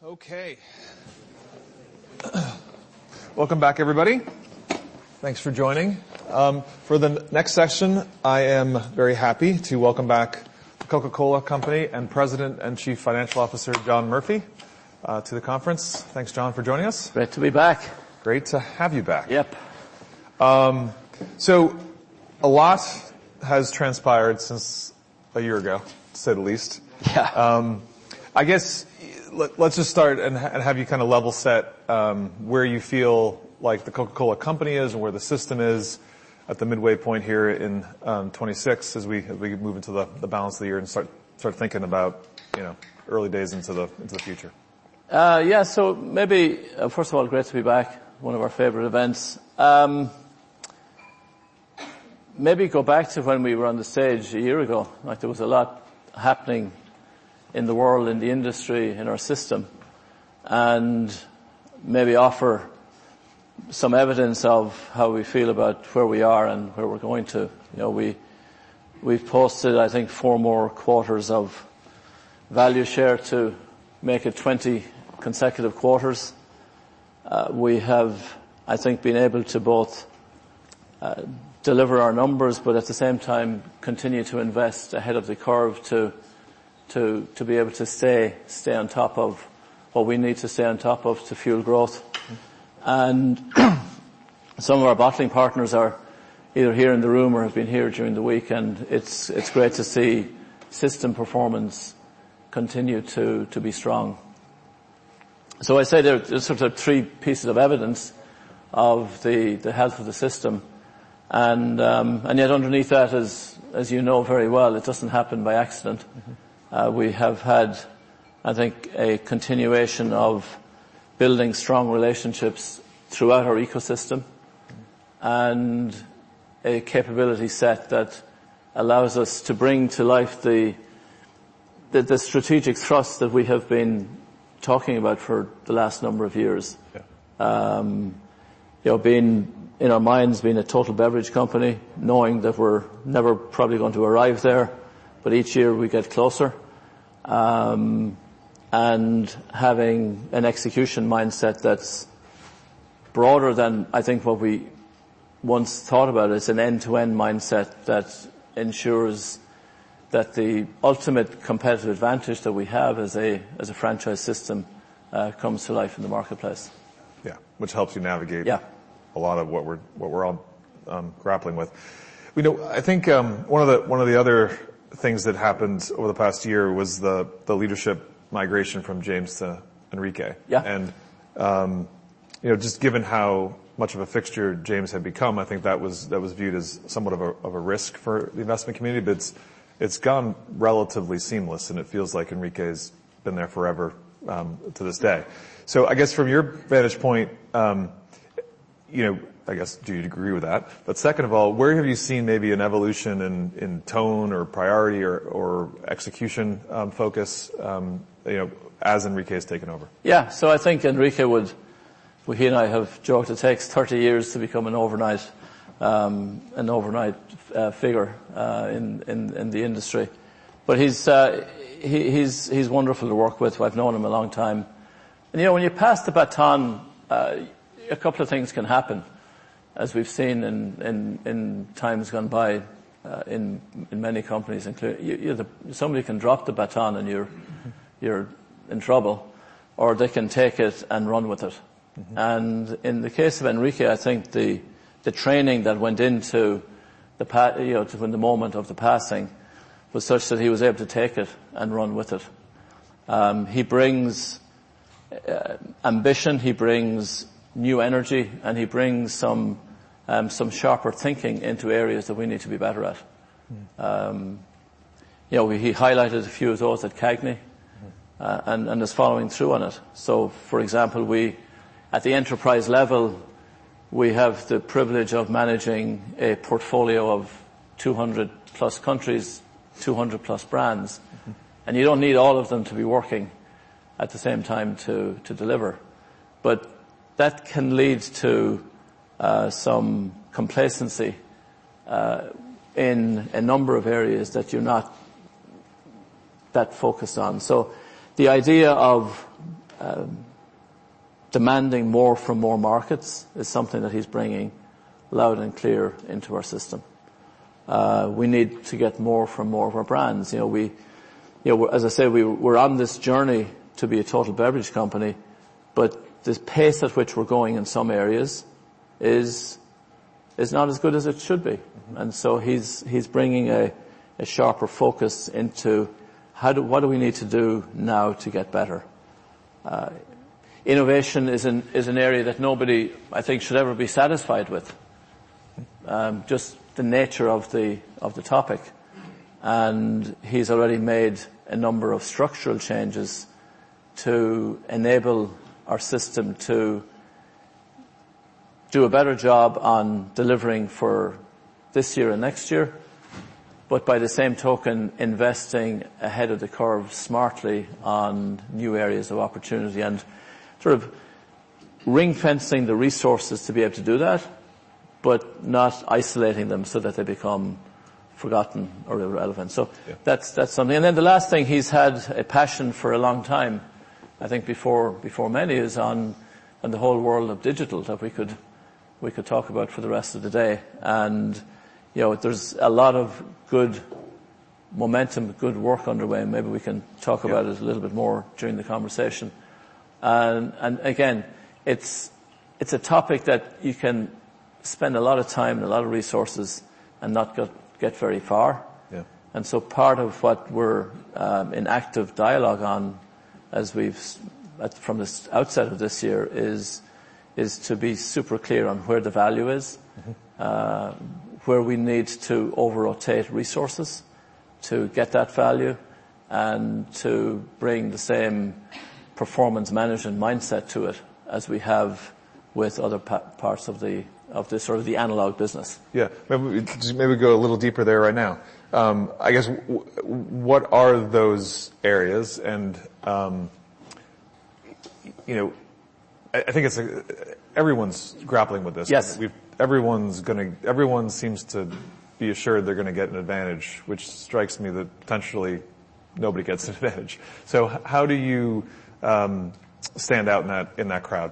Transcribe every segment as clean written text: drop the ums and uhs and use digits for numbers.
Okay. Welcome back, everybody. Thanks for joining. For the next session, I am very happy to welcome back the Coca-Cola Company and President and Chief Financial Officer John Murphy to the conference. Thanks, John, for joining us. Great to be back. Great to have you back. Yep. So a lot has transpired since a year ago, to say the least. Yeah. I guess let's just start and have you kind of level set where you feel like the Coca-Cola Company is and where the system is at the midway point here in 26 as we move into the balance of the year and start thinking about early days into the future. So maybe first of all, great to be back. One of our favorite events. Maybe go back to when we were on the stage a year ago. Like there was a lot happening in the world, in the industry, in our system, and maybe offer some evidence of how we feel about where we are and where we're going to. We've posted, I think, 4 more quarters of value share to make it 20 consecutive quarters. We have, I think, been able to both deliver our numbers, but at the same time continue to invest ahead of the curve to be able to stay on top of what we need to stay on top of to fuel growth. And some of our bottling partners are either here in the room or have been here during the week, and it's great to see system performance continue to be strong. So I say there's sort of 3 pieces of evidence of the health of the system, and yet underneath that, as you know very well, it doesn't happen by accident. Mm-hmm. We have had, I think, a continuation of building strong relationships throughout our ecosystem and a capability set that allows us to bring to life the strategic thrust that we have been talking about for the last number of years. Yeah. Being in our minds, being a total beverage company, knowing that we're never probably going to arrive there, but each year we get closer. And having an execution mindset that's broader than I think what we once thought about. It's an end-to-end mindset that ensures that the ultimate competitive advantage that we have as a franchise system comes to life in the marketplace. Yeah, which helps you navigate a lot of what we're all grappling with. I think one of the other things that happened over the past year was the leadership migration from James to Enrique. Yeah. And just given how much of a fixture James had become, I think that was viewed as somewhat of a risk for the investment community, but it's gone relatively seamless, and it feels like Enrique's been there forever to this day. So I guess from your vantage point, I guess, do you agree with that? But second of all, where have you seen maybe an evolution in tone or priority or execution focus, as Enrique has taken over? Yeah, so I think Enrique he and I have joked it takes 30 years to become an overnight figure in the industry. But he's wonderful to work with. I've known him a long time. And when you pass the baton, a couple of things can happen, as we've seen in times gone by in many companies. Including somebody can drop the baton and you're in trouble, or they can take it and run with it. Mm-hmm. And in the case of Enrique, I think the training that went into when the moment of the passing was such that he was able to take it and run with it. He brings ambition, he brings new energy, and he brings some sharper thinking into areas that we need to be better at. Mm. He highlighted a few of those at CAGNY, and is following through on it. So, for example, at the enterprise level, we have the privilege of managing a portfolio of 200 plus countries, 200 plus brands, and you don't need all of them to be working at the same time to deliver. But that can lead to some complacency in a number of areas that you're not that focused on. So the idea of demanding more from more markets is something that he's bringing loud and clear into our system. We need to get more from more of our brands. As I say, we're on this journey to be a total beverage company, but the pace at which we're going in some areas is not as good as it should be. Mm-hmm. And so he's bringing a sharper focus into what do we need to do now to get better. Innovation is an area that nobody, I think, should ever be satisfied with. Just the nature of the topic. And he's already made a number of structural changes to enable our system to do a better job on delivering for this year and next year, but by the same token, investing ahead of the curve smartly on new areas of opportunity and sort of ring-fencing the resources to be able to do that, but not isolating them so that they become forgotten or irrelevant. So yeah. That's something. And then the last thing, he's had a passion for a long time, I think before many, is on the whole world of digital that we could talk about for the rest of the day. And there's a lot of good momentum, good work underway. Maybe we can talk about it a little bit more during the conversation. And again, it's a topic that you can spend a lot of time and a lot of resources and not get very far. Yeah. And so part of what we're in active dialogue on, as from the outset of this year, is to be super clear on where the value is, mm-hmm. Where we need to over-rotate resources to get that value, and to bring the same performance management mindset to it as we have with other parts of the sort of the analog business. Yeah, maybe go a little deeper there right now. I guess what are those areas? And I think everyone's grappling with this. Yes. Everyone seems to be assured they're going to get an advantage, which strikes me that potentially nobody gets an advantage. So how do you stand out in that crowd?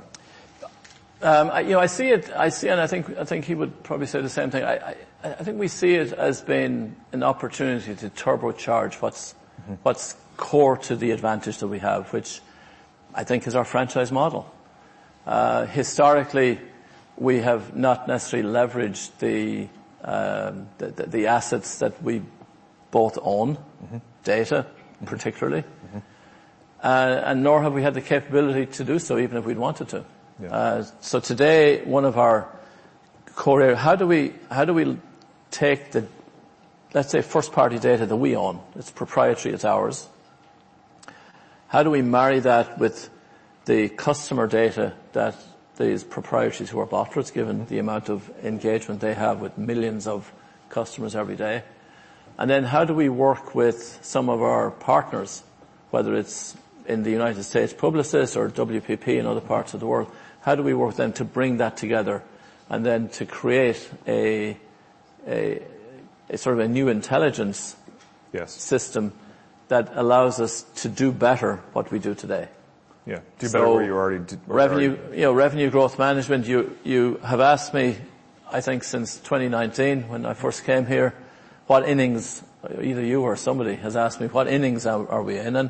I see it, and I think he would probably say the same thing. I think we see it as being an opportunity to turbocharge what's core to the advantage that we have, which I think is our franchise model. Historically, we have not necessarily leveraged the assets that we both own, mm-hmm. data particularly, mm-hmm. And nor have we had the capability to do so, even if we'd wanted to. Yeah. So today, one of our core areas, how do we take the, let's say, first-party data that we own? It's proprietary, it's ours. How do we marry that with the customer data that these proprietaries who are bottlers, given the amount of engagement they have with millions of customers every day? And then how do we work with some of our partners, whether it's in the United States Publicis or WPP in other parts of the world? How do we work with them to bring that together and then to create a sort of a new intelligence system that allows us to do better what we do today? Yeah, do better where you already do. Revenue growth management. You have asked me, I think since 2019 when I first came here, what innings, either you or somebody has asked me, what innings are we in? And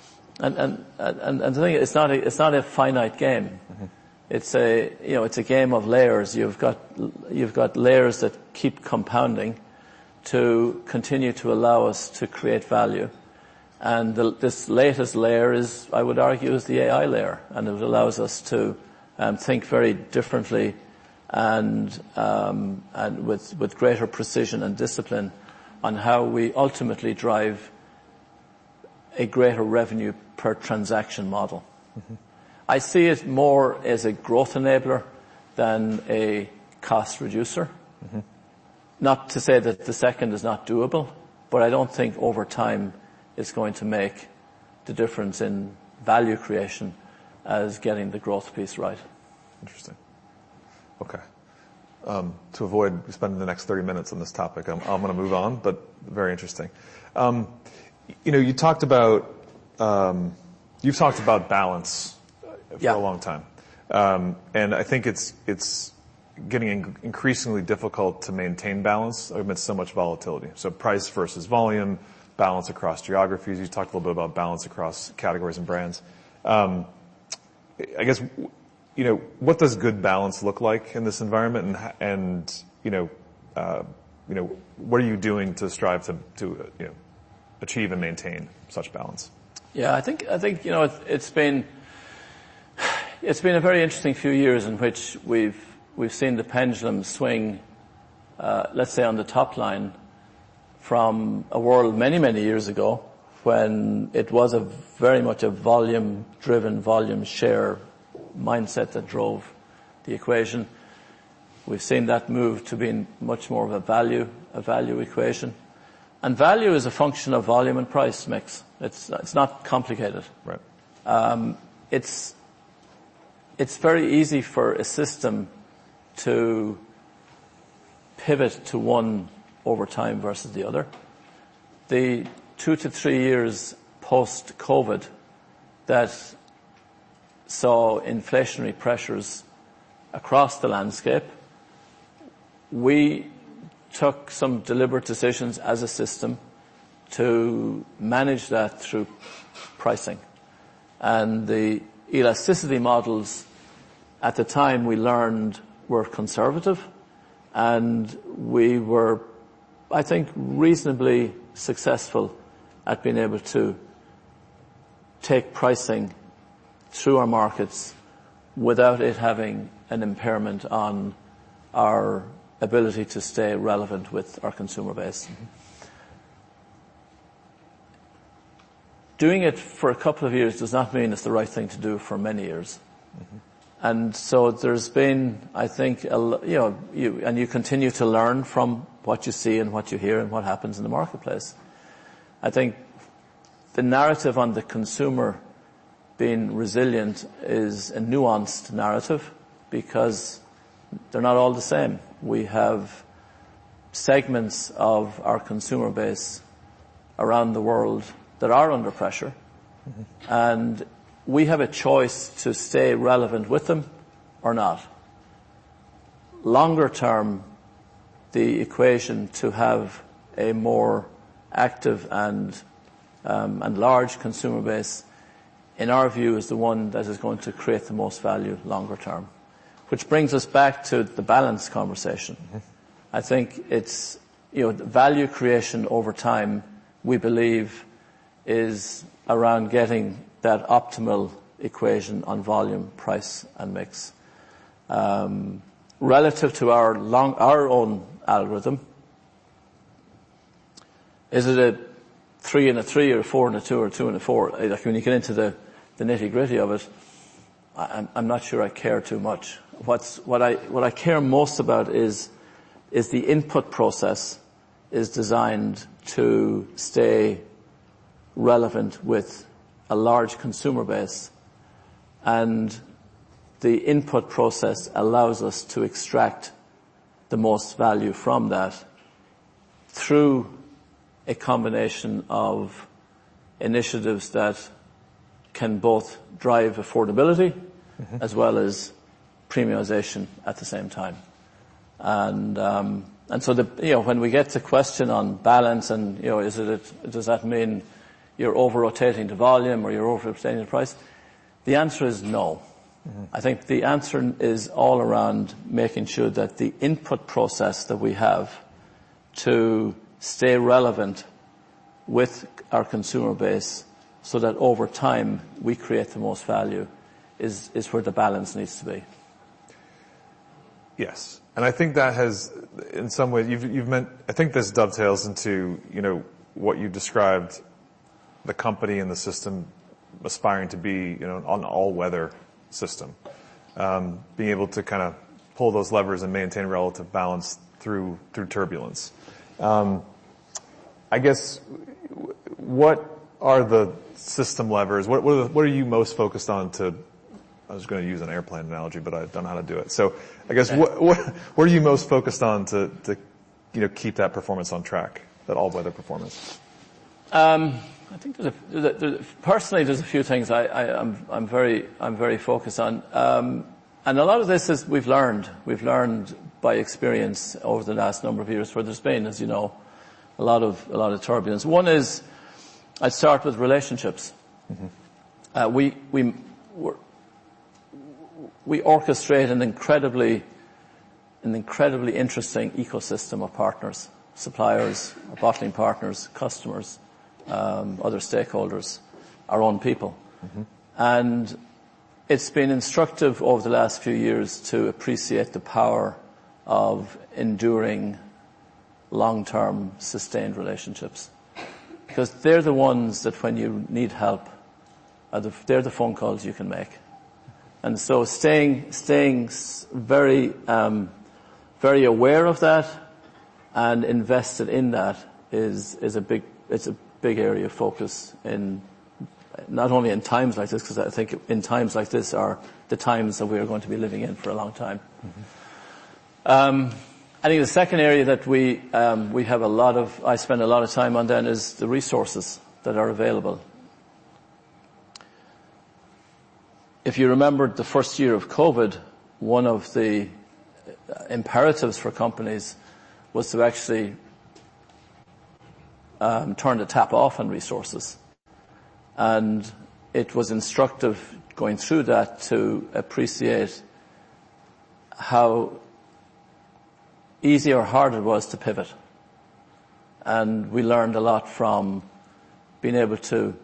the thing is, it's not a finite game. Mm-hmm. It's a game of layers. You've got layers that keep compounding to continue to allow us to create value. And this latest layer is, I would argue, is the AI layer, and it allows us to think very differently and with greater precision and discipline on how we ultimately drive a greater revenue per transaction model. Mm-hmm. I see it more as a growth enabler than a cost reducer. Mm-hmm. Not to say that the second is not doable, but I don't think over time it's going to make the difference in value creation as getting the growth piece right. Interesting. Okay. To avoid spending the next 30 minutes on this topic, I'm going to move on, but very interesting. You've talked about balance for a long time. And I think it's getting increasingly difficult to maintain balance amidst so much volatility. So price versus volume, balance across geographies. You talked a little bit about balance across categories and brands. I guess, what does good balance look like in this environment, and what are you doing to strive to achieve and maintain such balance? Yeah, I think it's been a very interesting few years in which we've seen the pendulum swing, let's say on the top line, from a world many, many years ago when it was very much a volume-driven, volume share mindset that drove the equation. We've seen that move to being much more of a value equation. And value is a function of volume and price mix. It's not complicated. Right. It's very easy for a system to pivot to one over time versus the other. The 2 to 3 years post-COVID that saw inflationary pressures across the landscape, we took some deliberate decisions as a system to manage that through pricing. And the elasticity models at the time we learned were conservative, and we were, I think, reasonably successful at being able to take pricing through our markets without it having an impairment on our ability to stay relevant with our consumer base. Mm-hmm. Doing it for a couple of years does not mean it's the right thing to do for many years. Mm-hmm. And so there's been, I think, you continue to learn from what you see and what you hear and what happens in the marketplace. I think the narrative on the consumer being resilient is a nuanced narrative because they're not all the same. We have segments of our consumer base around the world that are under pressure, mm-hmm. and we have a choice to stay relevant with them or not. Longer term, the equation to have a more active and large consumer base, in our view, is the one that is going to create the most value longer term. Which brings us back to the balance conversation. Mm-hmm. I think it's, value creation over time, we believe, is around getting that optimal equation on volume, price, and mix. Relative to our own algorithm, is it a 3 and a 3 or a 4 and a 2 or a 2 and a 4? Like when you get into the nitty-gritty of it, I'm not sure I care too much. What I care most about is the input process is designed to stay relevant with a large consumer base, and the input process allows us to extract the most value from that through a combination of initiatives that can both drive affordability, mm-hmm. as well as premiumization at the same time. And so when we get to question on balance and, does that mean you're over-rotating the volume or you're over-rotating the price? The answer is no. Mm-hmm. I think the answer is all around making sure that the input process that we have to stay relevant with our consumer base so that over time we create the most value is where the balance needs to be. Yes. And I think that has, in some ways, I think this dovetails into, what you described the company and the system aspiring to be, an all-weather system. Being able to kind of pull those levers and maintain relative balance through turbulence. I guess, what are the system levers? What are you most focused on I was going to use an airplane analogy, but I don't know how to do it. So I guess what are you most focused on to keep that performance on track, that all-weather performance? I I think personally there's a few things I'm very focused on. And a lot of this is we've learned by experience over the last number of years, where there's been, as you know, a lot of turbulence. One is, I'd start with relationships. Mm-hmm. We orchestrate an incredibly interesting ecosystem of partners, suppliers, bottling partners, customers, other stakeholders, our own people. Mm-hmm. And it's been instructive over the last few years to appreciate the power of enduring, long-term, sustained relationships. Because they're the ones that when you need help, they're the phone calls you can make. And so staying very, very aware of that and invested in that is a big area of focus in, not only in times like this, because I think in times like this are the times that we are going to be living in for a long time. Mm-hmm. I think the second area that I spend a lot of time on then is the resources that are available. If you remember the first year of COVID, one of the imperatives for companies was to actually turn the tap off on resources. And it was instructive going through that to appreciate how easy or hard it was to pivot. And we learned a lot from being able to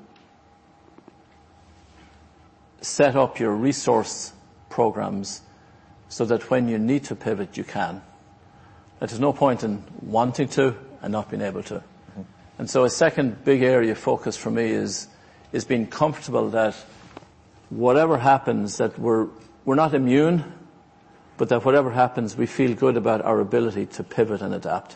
set up your resource programs so that when you need to pivot, you can. That there's no point in wanting to and not being able to. Mm-hmm. And so a second big area of focus for me is being comfortable that whatever happens, that we're not immune, but that whatever happens, we feel good about our ability to pivot and adapt.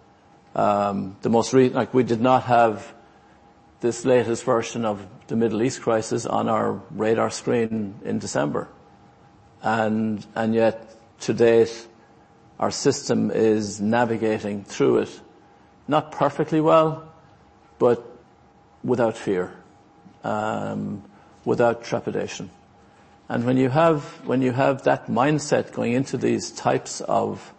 We did not have this latest version of the Middle East crisis on our radar screen in December. And yet, to date, our system is navigating through it, not perfectly well, but without fear, without trepidation. And when you have that mindset going into these types of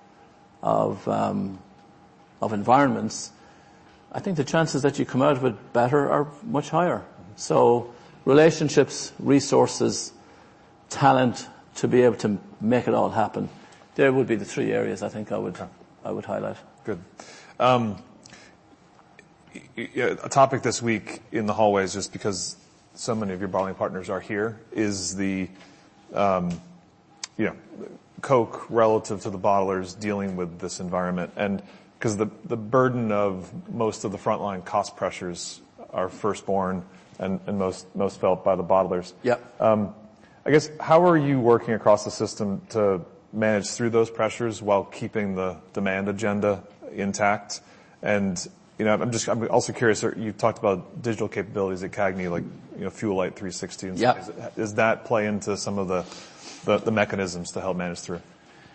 environments, I think the chances that you come out of it better are much higher. So relationships, resources, talent to be able to make it all happen. There would be the three areas I think I would highlight. Good. A topic this week in the hallways, just because so many of your bottling partners are here, is the Coke relative to the bottlers dealing with this environment. And because the burden of most of the frontline cost pressures are firstborn and most felt by the bottlers. Yep. I guess, how are you working across the system to manage through those pressures while keeping the demand agenda intact? And, I'm also curious, you talked about digital capabilities at CAGNY, like, Fuel Light 360. And yep. Does that play into some of the mechanisms to help manage through?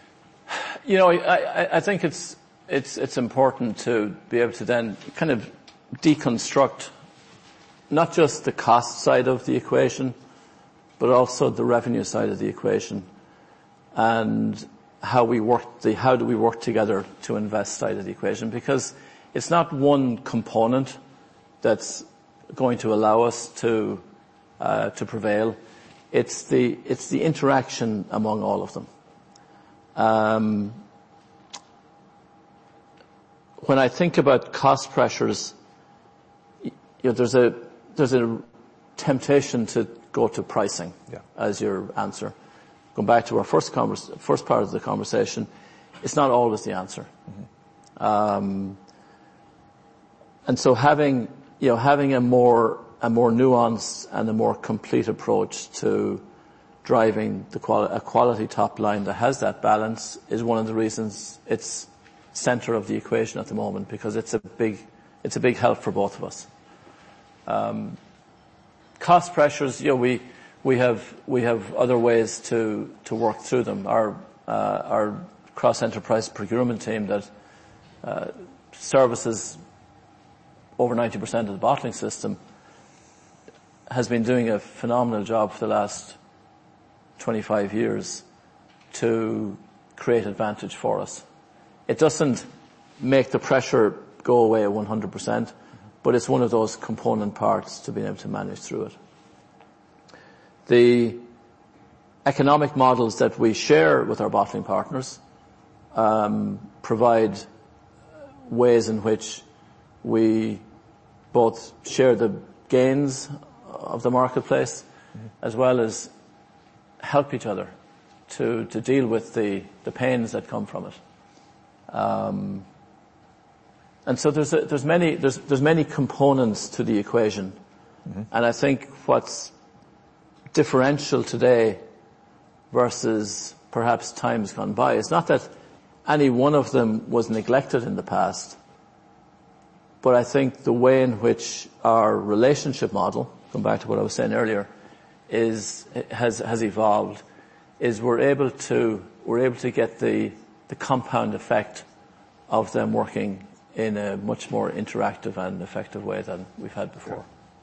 I think it's important to be able to then kind of deconstruct not just the cost side of the equation, but also the revenue side of the equation, and how do we work together to invest side of the equation, because it's not one component that's going to allow us to prevail. It's the interaction among all of them. When I think about cost pressures, there's a temptation to go to pricing as your answer. Going back to our first part of the conversation, it's not always the answer. Mm-hmm. And so having a more nuanced and a more complete approach to driving a quality top line that has that balance is one of the reasons it's center of the equation at the moment, because it's a big help for both of us. Cost pressures, we have other ways to work through them. Our cross-enterprise procurement team that services over 90% of the bottling system has been doing a phenomenal job for the last 25 years to create advantage for us. It doesn't make the pressure go away 100%, but it's one of those component parts to being able to manage through it. The economic models that we share with our bottling partners provide ways in which we both share the gains of the marketplace as well as help each other to deal with the pains that come from it. And so there's many components to the equation. And I think what's differential today versus perhaps times gone by is not that any one of them was neglected in the past, but I think the way in which our relationship model, going back to what I was saying earlier, has evolved, is we're able to get the compound effect of them working in a much more interactive and effective way than we've had before.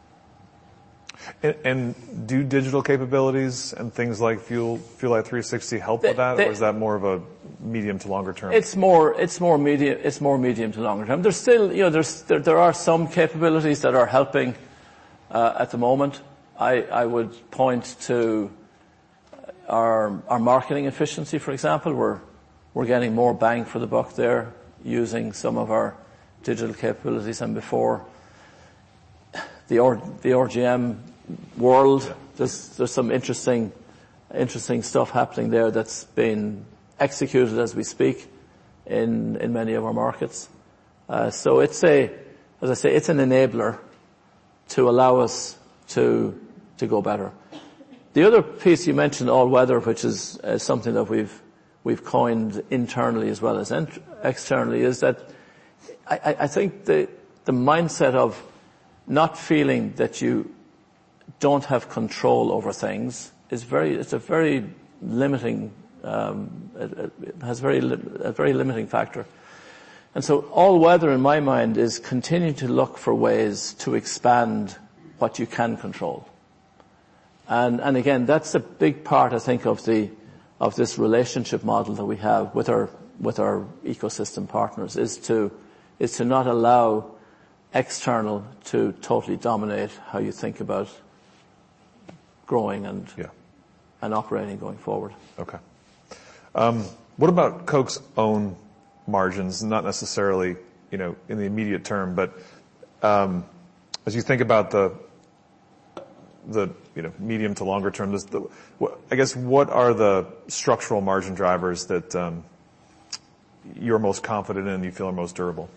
And do digital capabilities and things like Fuel Light 360 help with that, or is that more of a medium to longer term? It's more medium to longer term. There's still, there are some capabilities that are helping at the moment. I would point to our marketing efficiency, for example. We're getting more bang for the buck there using some of our digital capabilities than before. The RGM world, there's some interesting stuff happening there that's being executed as we speak in many of our markets. So it's as I say, it's an enabler to allow us to go better. The other piece you mentioned, all weather, which is something that we've coined internally as well as externally, is that I think the mindset of not feeling that you don't have control over things it's a very limiting, it has a very limiting factor. And so all weather in my mind is continuing to look for ways to expand what you can control. And again, that's a big part, I think, of this relationship model that we have with our ecosystem partners, is to not allow external to totally dominate how you think about growing and operating going forward. Okay. What about Coke's own margins? Not necessarily, in the immediate term, but as you think about the medium to longer term, I guess what are the structural margin drivers that you're most confident in and you feel are most durable?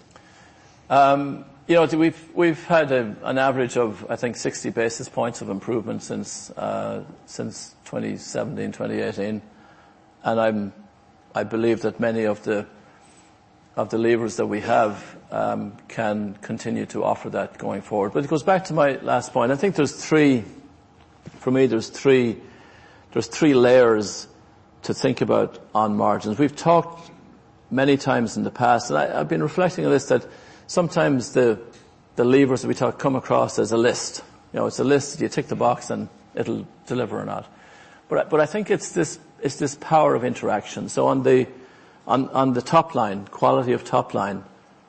We've had an average of, I think, 60 basis points of improvement since 2017, 2018, and I believe that many of the levers that we have can continue to offer that going forward. But it goes back to my last point. I think there's three layers to think about on margins. We've talked many times in the past, and I've been reflecting on this, that sometimes the levers that we talk come across as a list. It's a list, you tick the box and it'll deliver or not. But I think it's this power of interaction. So on the top line, quality of top line,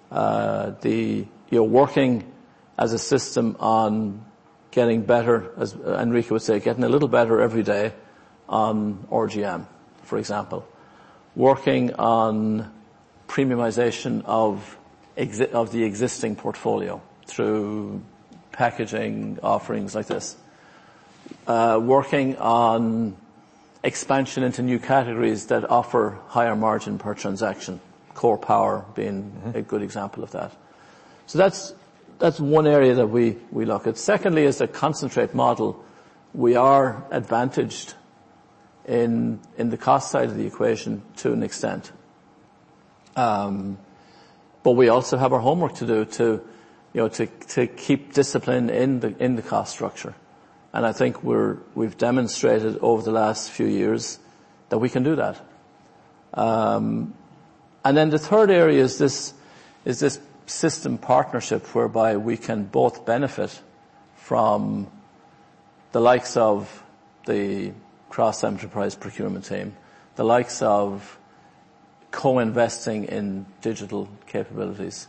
working as a system on getting better, as Enrique would say, getting a little better every day on RGM, for example. Working on premiumization of the existing portfolio through packaging offerings like this. Working on expansion into new categories that offer higher margin per transaction, core power being a good example of that. So that's one area that we look at. Secondly, is the concentrate model. We are advantaged in the cost side of the equation to an extent. But we also have our homework to do to keep discipline in the cost structure. And I think we've demonstrated over the last few years that we can do that. And then the third area is this system partnership whereby we can both benefit from the likes of the cross-enterprise procurement team, the likes of co-investing in digital capabilities,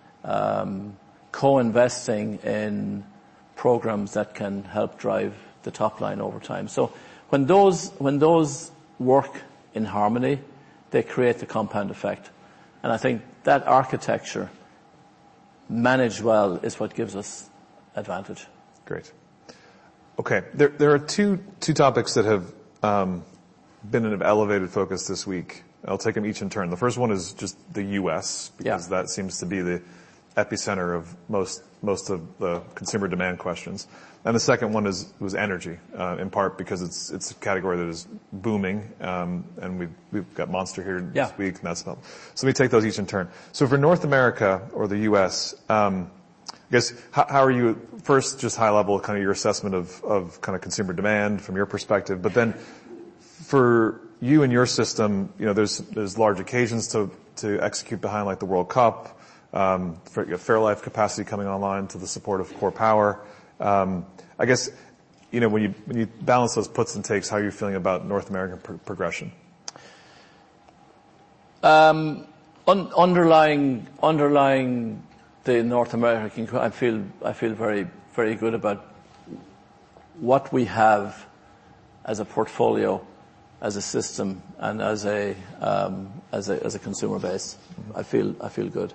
co-investing in programs that can help drive the top line over time. So when those work in harmony, they create the compound effect. And I think that architecture, managed well, is what gives us advantage. Great. Okay, there are two topics that have been an elevated focus this week. I'll take them each in turn. The first one is just the U.S., because that seems to be the epicenter of most of the consumer demand questions. And the second one was energy, in part because it's a category that is booming, and we've got Monster here this week, and that's not. So let me take those each in turn. So for North America or the U.S., I guess how are you, first just high level, kind of your assessment of kind of consumer demand from your perspective, but then for you and your system, there's large occasions to execute behind, like the World Cup, Fairlife capacity coming online to the support of Core Power. I guess, when you balance those puts and takes, how are you feeling about North American progression? Underlying the North American, I feel very, very good about what we have as a portfolio, as a system, and as a consumer base. I feel good.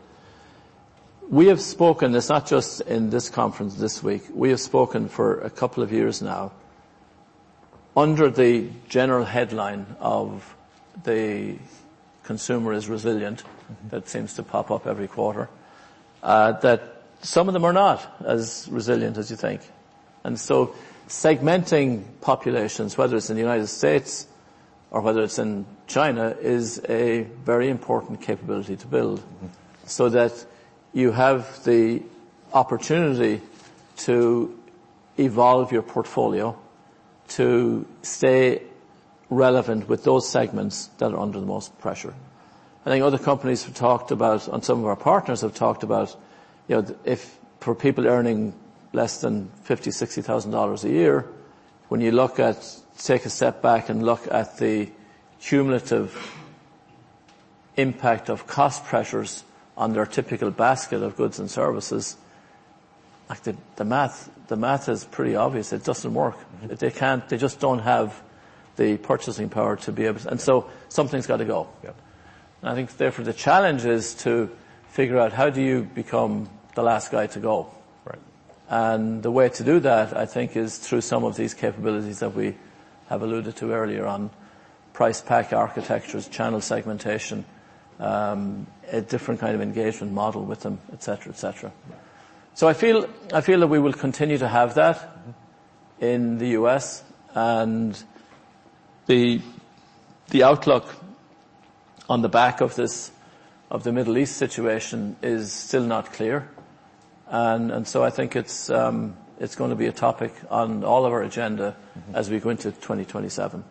We have spoken, it's not just in this conference this week, we have spoken for a couple of years now under the general headline of the consumer is resilient, that seems to pop up every quarter, that some of them are not as resilient as you think. And so segmenting populations, whether it's in the United States or whether it's in China, is a very important capability to build, so that you have the opportunity to evolve your portfolio to stay relevant with those segments that are under the most pressure. I think other companies have talked about, and some of our partners have talked about, if for people earning less than $50,000, $60,000 a year, when you take a step back and look at the cumulative impact of cost pressures on their typical basket of goods and services, like the math is pretty obvious. It doesn't work. They just don't have the purchasing power to be able to, and so something's got to go. Yep. And I think therefore the challenge is to figure out how do you become the last guy to go. Right. And the way to do that, I think, is through some of these capabilities that we have alluded to earlier on price pack architectures, channel segmentation, a different kind of engagement model with them, et cetera, et cetera. So I feel that we will continue to have that in the US, and the outlook on the back of the Middle East situation is still not clear. And so I think it's going to be a topic on all of our agenda as we go into 2027.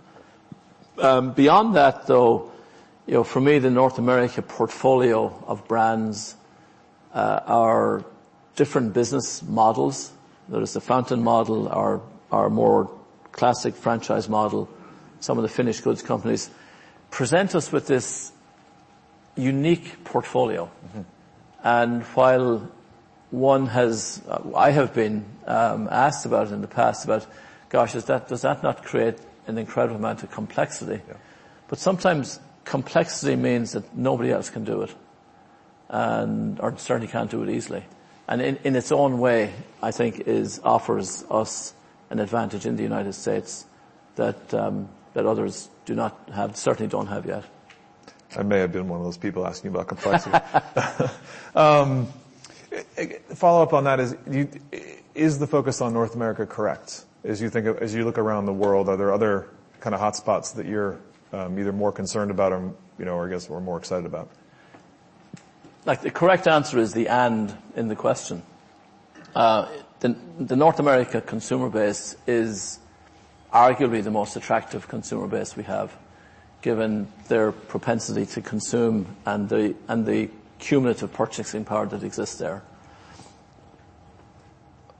Beyond that, though, for me, the North America portfolio of brands are different business models. There is the Fountain model, our more classic franchise model. Some of the finished goods companies present us with this unique portfolio. And while I have been asked about it in the past about, gosh, does that not create an incredible amount of complexity? Yeah. But sometimes complexity means that nobody else can do it, or certainly can't do it easily. And in its own way, I think offers us an advantage in the United States that others do not have, certainly don't have yet. I may have been one of those people asking about complexity. Follow up on that is the focus on North America correct? As you look around the world, are there other kind of hotspots that you're either more concerned about or I guess we're more excited about? Like the correct answer is the "and" in the question. The North America consumer base is arguably the most attractive consumer base we have, given their propensity to consume and the cumulative purchasing power that exists there.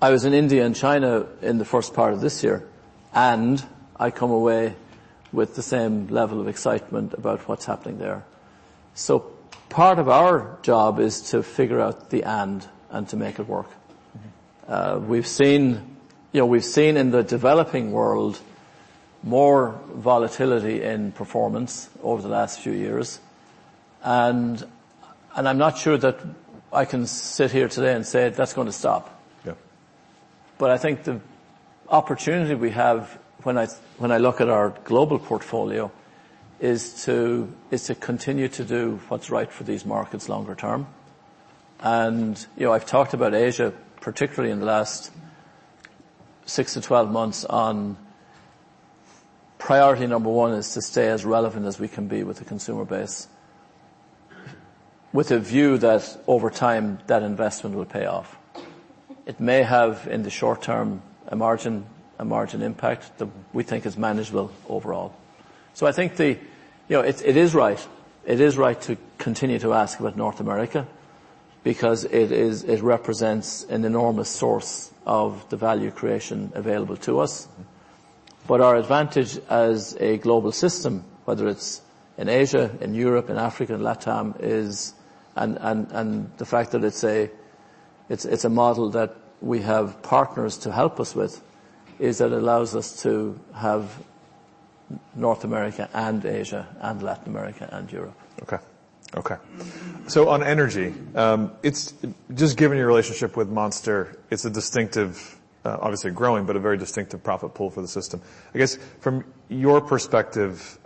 I was in India and China in the first part of this year, and I come away with the same level of excitement about what's happening there. So part of our job is to figure out the and to make it work. We've seen in the developing world more volatility in performance over the last few years, and I'm not sure that I can sit here today and say that's going to stop. Yeah. But I think the opportunity we have when I look at our global portfolio is to continue to do what's right for these markets longer term. And I've talked about Asia, particularly in the last 6 to 12 months, on priority number one is to stay as relevant as we can be with the consumer base, with a view that over time that investment will pay off. It may have in the short term a margin impact that we think is manageable overall. So I think it is right. It is right to continue to ask about North America, because it represents an enormous source of the value creation available to us. But our advantage as a global system, whether it's in Asia, in Europe, in Africa, in LATAM, is and the fact that it's a model that we have partners to help us with, is that it allows us to have North America and Asia and Latin America and Europe. Okay. So on energy, it's just given your relationship with Monster, it's a distinctive, obviously growing, but a very distinctive profit pool for the system. I guess from your perspective,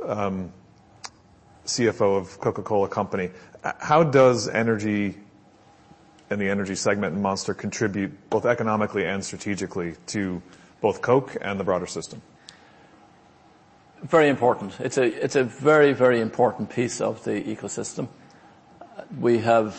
CFO of Coca-Cola Company, how does energy and the energy segment in Monster contribute both economically and strategically to both Coke and the broader system? Very important. It's a very, very important piece of the ecosystem. We have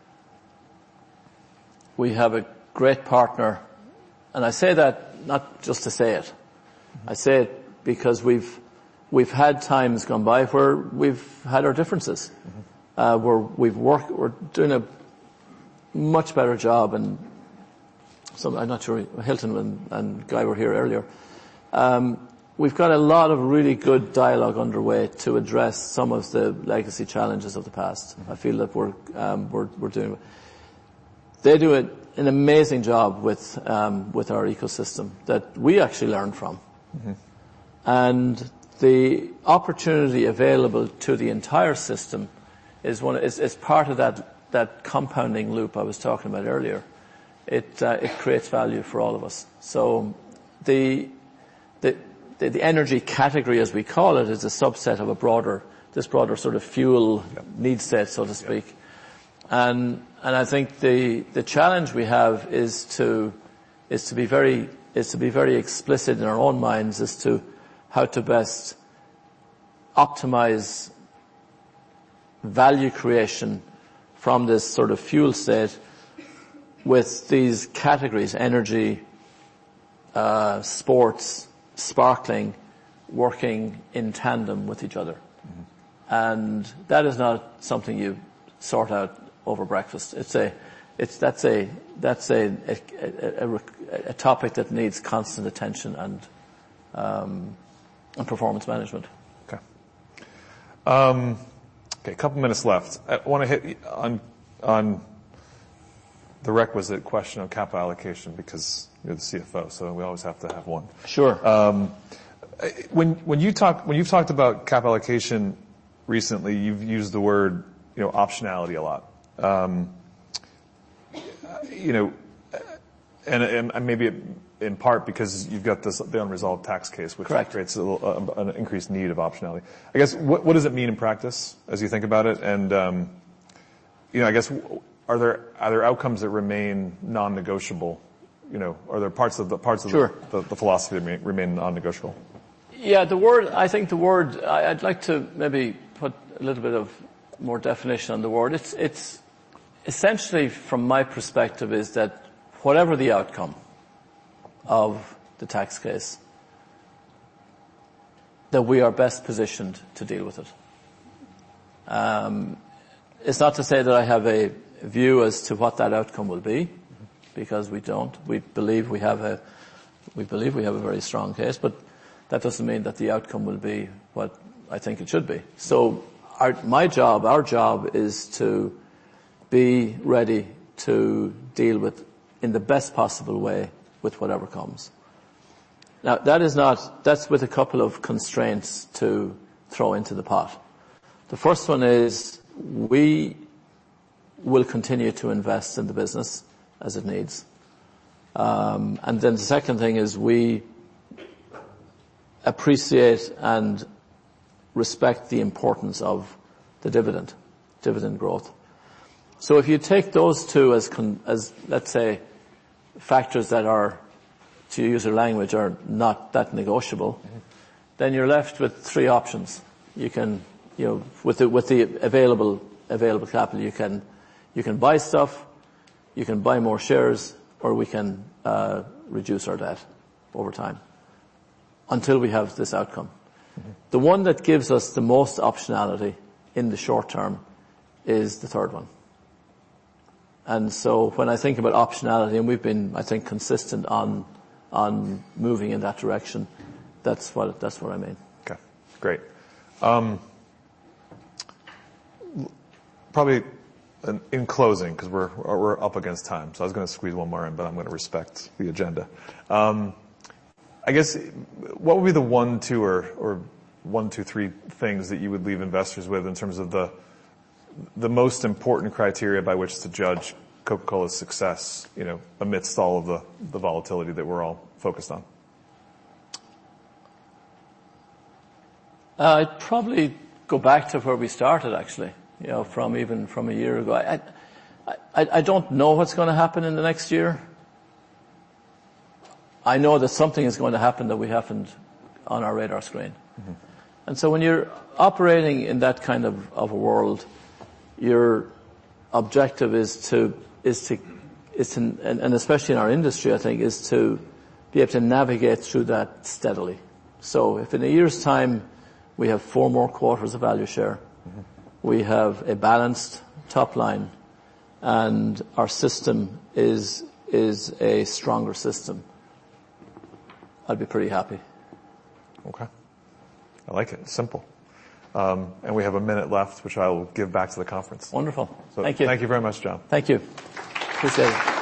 a great partner, and I say that not just to say it. I say it because we've had times gone by where we've had our differences, where we're doing a much better job, and I'm not sure Hilton and Guy were here earlier. We've got a lot of really good dialogue underway to address some of the legacy challenges of the past. I feel that we're doing. They do an amazing job with our ecosystem that we actually learn from, and the opportunity available to the entire system is part of that compounding loop I was talking about earlier. It creates value for all of us. So the energy category, as we call it, is a subset of this broader sort of fuel need state, so to speak. And I think the challenge we have is to be very explicit in our own minds as to how to best optimize value creation from this sort of fuel state with these categories: energy, sports, sparkling, working in tandem with each other. And that is not something you sort out over breakfast. That's a topic that needs constant attention and performance management. Okay. A couple minutes left. I want to hit on the requisite question of capital allocation, because you're the CFO, so we always have to have one. Sure. When you've talked about capital allocation recently, you've used the word, optionality a lot. And maybe in part because you've got the unresolved tax case, which Correct. creates an increased need of optionality. I guess what does it mean in practice as you think about it? And I guess are there outcomes that remain non-negotiable? Are there parts of the Sure. the philosophy that remain non-negotiable? Yeah, I'd like to maybe put a little bit of more definition on the word. It's essentially, from my perspective, is that whatever the outcome of the tax case, that we are best positioned to deal with it. It's not to say that I have a view as to what that outcome will be, because we don't. We believe we have a very strong case, but that doesn't mean that the outcome will be what I think it should be. So our job is to be ready to deal with, in the best possible way, with whatever comes. Now, that's with a couple of constraints to throw into the pot. The first one is we will continue to invest in the business as it needs. And then the second thing is we appreciate and respect the importance of the dividend growth. So if you take those two as let's say factors that are, to use your language, are not that negotiable, then you're left with three options. You can, with the available capital, you can buy stuff, you can buy more shares, or we can reduce our debt over time until we have this outcome. The one that gives us the most optionality in the short term is the third one. And so when I think about optionality, and we've been, I think, consistent on moving in that direction, that's what I mean. Okay, great. Probably in closing, because we're up against time, so I was going to squeeze one more in, but I'm going to respect the agenda. I guess, what would be the 1, 2, or 1, 2, 3 things that you would leave investors with in terms of the most important criteria by which to judge Coca-Cola's success, amidst all of the volatility that we're all focused on? I'd probably go back to where we started, actually, from a year ago. I don't know what's going to happen in the next year. I know that something is going to happen that we haven't on our radar screen. Mm-hmm. And so when you're operating in that kind of a world, your objective is to, and especially in our industry, I think, is to be able to navigate through that steadily. So if in a year's time we have 4 more quarters of value share, mm-hmm. we have a balanced top line, and our system is a stronger system, I'd be pretty happy. Okay. I like it. Simple. And we have a minute left, which I will give back to the conference. Wonderful. So thank you. Thank you very much, John. Thank you. Appreciate it.